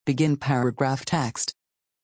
Begin paragraph text.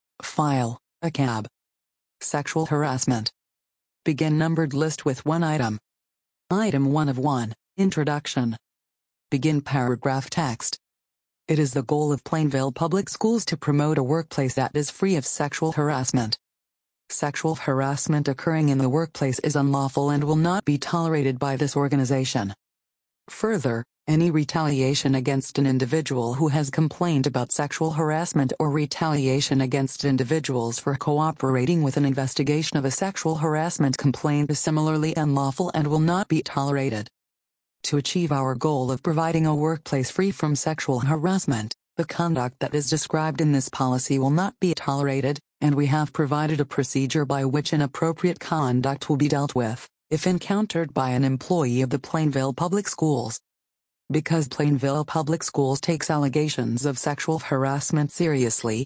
File, a cab. Sexual harassment. Begin numbered list with one item. Item 1 of 1, Introduction. Begin paragraph text. It is the goal of Plainville Public Schools to promote a workplace that is free of sexual harassment. Sexual harassment occurring in the workplace is unlawful and will not be tolerated by this organization. Further, any retaliation against an individual who has complained about sexual harassment or retaliation against individuals for cooperating with an investigation of a sexual harassment complaint is similarly unlawful and will not be tolerated. To achieve our goal of providing a workplace free from sexual harassment, the conduct that is described in this policy will not be tolerated, and we have provided a procedure by which inappropriate conduct will be dealt with, if encountered by an employee of the Plainville Public Schools. Because Plainville Public Schools takes allegations of sexual harassment seriously,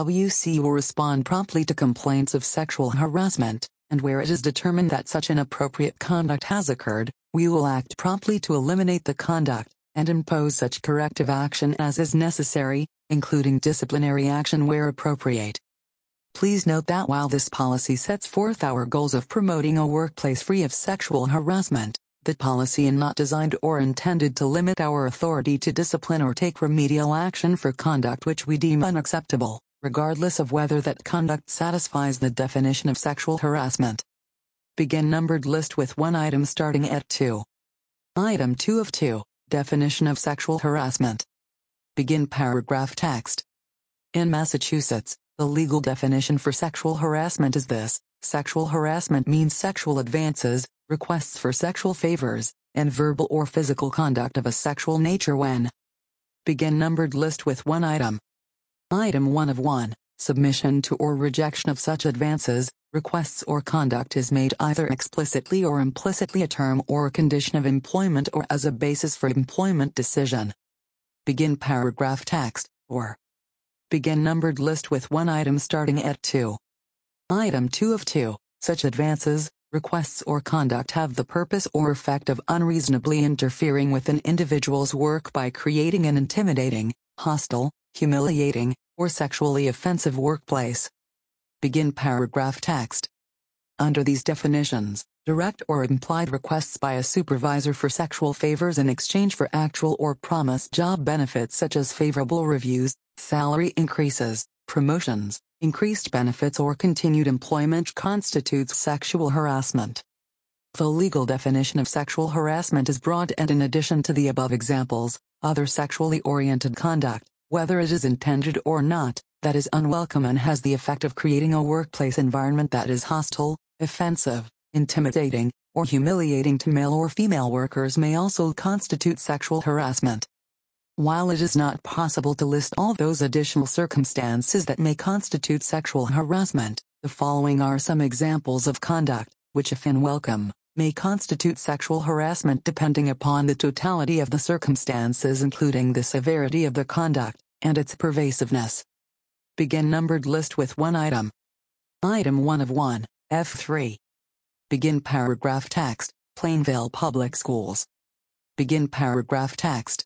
WC will respond promptly to complaints of sexual harassment, and where it is determined that such inappropriate conduct has occurred, we will act promptly to eliminate the conduct, and impose such corrective action as is necessary, including disciplinary action where appropriate. Please note that while this policy sets forth our goals of promoting a workplace free of sexual harassment, the policy is not designed or intended to limit our authority to discipline or take remedial action for conduct which we deem unacceptable, regardless of whether that conduct satisfies the definition of sexual harassment. Begin numbered list with one item starting at 2. Item 2 of 2, Definition of sexual harassment. Begin paragraph text. In Massachusetts, the legal definition for sexual harassment is this: sexual harassment means sexual advances, requests for sexual favors, and verbal or physical conduct of a sexual nature when. Begin numbered list with one item. Item 1 of 1, Submission to or rejection of such advances, requests or conduct is made either explicitly or implicitly a term or a condition of employment or as a basis for employment decision. Begin paragraph text, or. Begin numbered list with one item starting at 2. Item 2 of 2, Such advances, requests or conduct have the purpose or effect of unreasonably interfering with an individual's work by creating an intimidating, hostile, humiliating, or sexually offensive workplace. Begin paragraph text. Under these definitions, direct or implied requests by a supervisor for sexual favors in exchange for actual or promised job benefits such as favorable reviews, salary increases, promotions, increased benefits or continued employment constitutes sexual harassment. The legal definition of sexual harassment is broad, and in addition to the above examples, other sexually oriented conduct, whether it is intended or not, that is unwelcome and has the effect of creating a workplace environment that is hostile, offensive, intimidating, or humiliating to male or female workers may also constitute sexual harassment. While it is not possible to list all those additional circumstances that may constitute sexual harassment, the following are some examples of conduct, which if unwelcome, may constitute sexual harassment depending upon the totality of the circumstances including the severity of the conduct, and its pervasiveness. Begin numbered list with one item. Item 1 of 1, F3. Begin paragraph text, Plainville Public Schools. Begin paragraph text.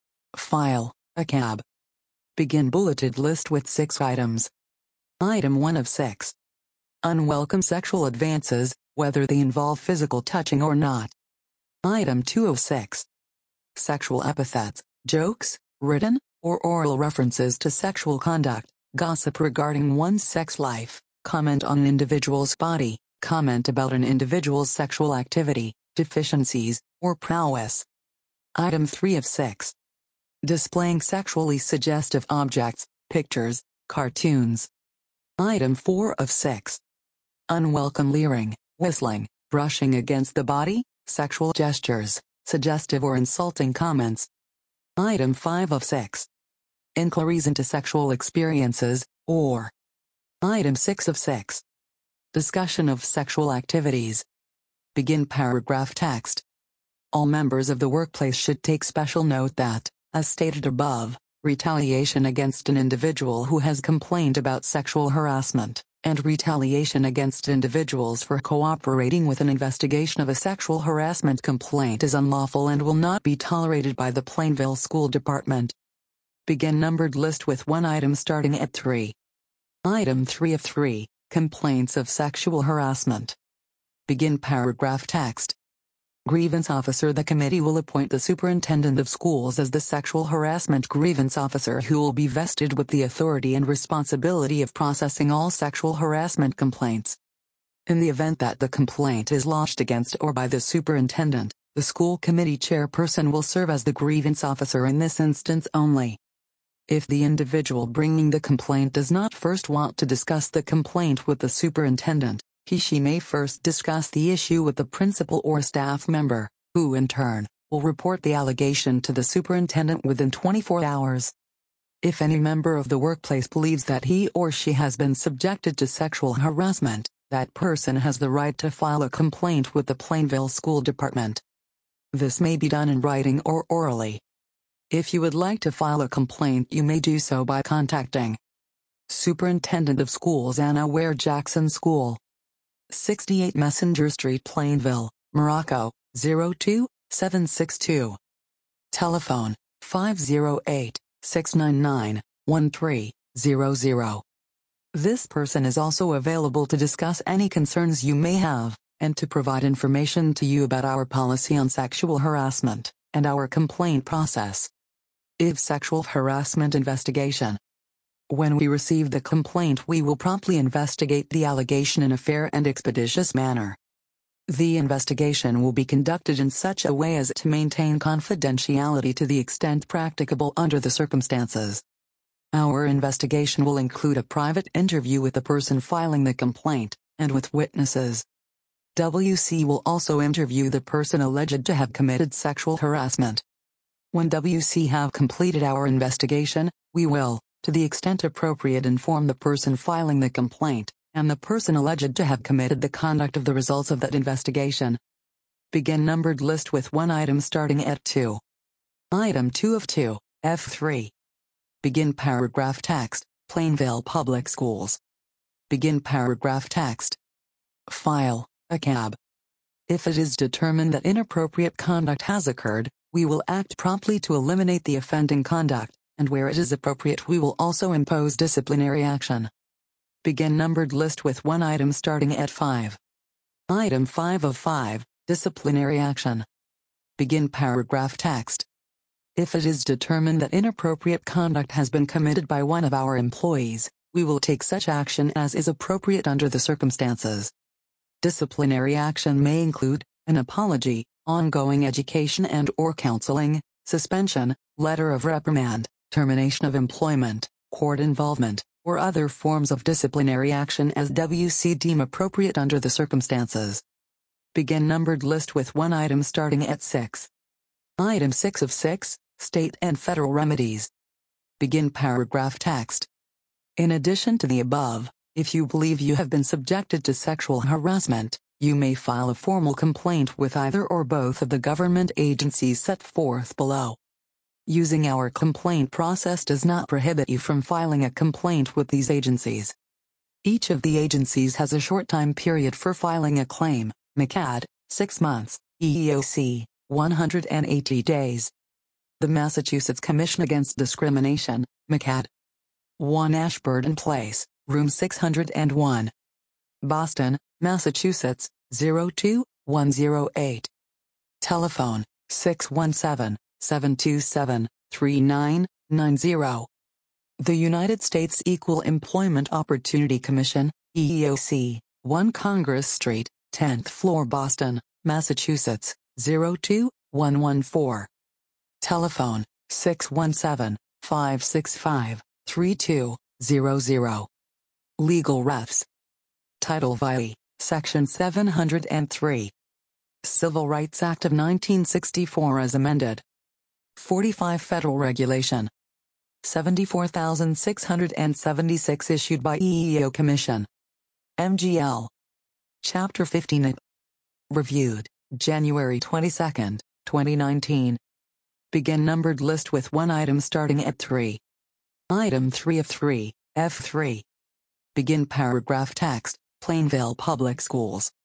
File, a cab. Begin bulleted list with 6 items. Item 1 of 6. Unwelcome sexual advances, whether they involve physical touching or not. Item 2 of 6. Sexual epithets, jokes, written or oral references to sexual conduct, gossip regarding one's sex life, comment on an individual's body, comment about an individual's sexual activity, deficiencies, or prowess. Item 3 of 6. Displaying sexually suggestive objects, pictures, cartoons. Item 4 of 6. Unwelcome leering, whistling, brushing against the body, sexual gestures, suggestive or insulting comments. Item 5 of 6. Inquiries into sexual experiences, or. Item 6 of 6. Discussion of sexual activities. Begin paragraph text. All members of the workplace should take special note that, as stated above, retaliation against an individual who has complained about sexual harassment, and retaliation against individuals for cooperating with an investigation of a sexual harassment complaint is unlawful and will not be tolerated by the Plainville School Department. Begin numbered list with one item starting at 3. Item 3 of 3, complaints of sexual harassment. Begin paragraph text. Grievance officer. The committee will appoint the superintendent of schools as the sexual harassment grievance officer, who will be vested with the authority and responsibility of processing all sexual harassment complaints. In the event that the complaint is lodged against or by the superintendent, the school committee chairperson will serve as the grievance officer in this instance only. If the individual bringing the complaint does not first want to discuss the complaint with the superintendent, he/she may first discuss the issue with the principal or staff member, who in turn will report the allegation to the superintendent within 24 hours. If any member of the workplace believes that he or she has been subjected to sexual harassment, that person has the right to file a complaint with the Plainville School Department. This may be done in writing or orally. If you would like to file a complaint, you may do so by contacting Superintendent of Schools Anna Ware Jackson School, 68 Messenger Street, Plainville, Morocco, 02762. Telephone, 508-699-1300. This person is also available to discuss any concerns you may have, and to provide information to you about our policy on sexual harassment, and our complaint process. If sexual harassment investigation. When we receive the complaint, we will promptly investigate the allegation in a fair and expeditious manner. The investigation will be conducted in such a way as to maintain confidentiality to the extent practicable under the circumstances. Our investigation will include a private interview with the person filing the complaint, and with witnesses. WC will also interview the person alleged to have committed sexual harassment. When WC have completed our investigation, we will, to the extent appropriate, inform the person filing the complaint, and the person alleged to have committed the conduct of the results of that investigation. Begin numbered list with one item starting at 2. Item 2 of 2, F3. Begin paragraph text, Plainville Public Schools. Begin paragraph text. File, a cab. If it is determined that inappropriate conduct has occurred, we will act promptly to eliminate the offending conduct, and where it is appropriate we will also impose disciplinary action. Begin numbered list with one item starting at 5. Item 5 of 5, disciplinary action. Begin paragraph text. If it is determined that inappropriate conduct has been committed by one of our employees, we will take such action as is appropriate under the circumstances. Disciplinary action may include an apology, ongoing education and/or counseling, suspension, letter of reprimand, termination of employment, court involvement, or other forms of disciplinary action as WC deem appropriate under the circumstances. Begin numbered list with one item starting at 6. Item 6 of 6, state and federal remedies. Begin paragraph text. In addition to the above, if you believe you have been subjected to sexual harassment, you may file a formal complaint with either or both of the government agencies set forth below. Using our complaint process does not prohibit you from filing a complaint with these agencies. Each of the agencies has a short time period for filing a claim: MCAD, 6 months, EEOC, 180 days. The Massachusetts Commission Against Discrimination, MCAD. 1 Ashburton Place, Room 601. Boston, Massachusetts, 02108. Telephone, 617-727-3990. The United States Equal Employment Opportunity Commission, EEOC, 1 Congress Street, 10th floor, Boston, Massachusetts, 02114. Telephone, 617-565-3200. Legal refs. Title VIE, Section 703. Civil Rights Act of 1964 as amended. 45 Federal Regulation. 74,676 issued by EEO Commission. MGL. Chapter 15. Reviewed, January 22, 2019. Begin numbered list with one item starting at 3. Item 3 of 3, F3. Begin paragraph text, Plainville Public Schools.